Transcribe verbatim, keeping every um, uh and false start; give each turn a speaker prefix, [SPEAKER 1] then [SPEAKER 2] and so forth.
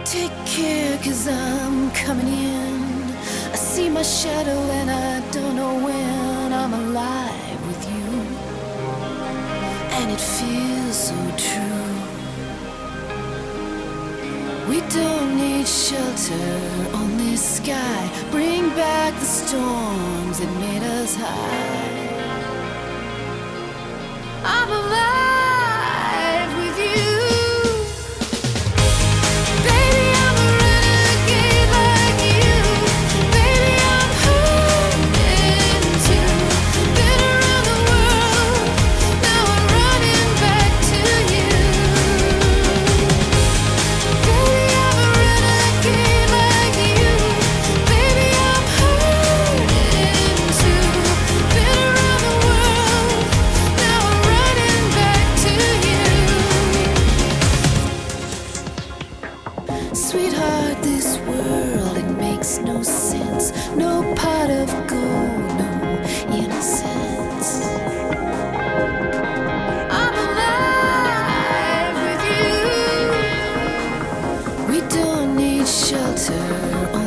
[SPEAKER 1] Take care, cause I'm coming in. I see my shadow and I don't know when I'm alive with you. And it feels so true. We don't need shelter, only sky. Bring back the storms that made us high. I'm alive with you. Sweetheart, this world, it makes no sense. No pot of gold, no innocence. I'm alive with you. We don't need shelter.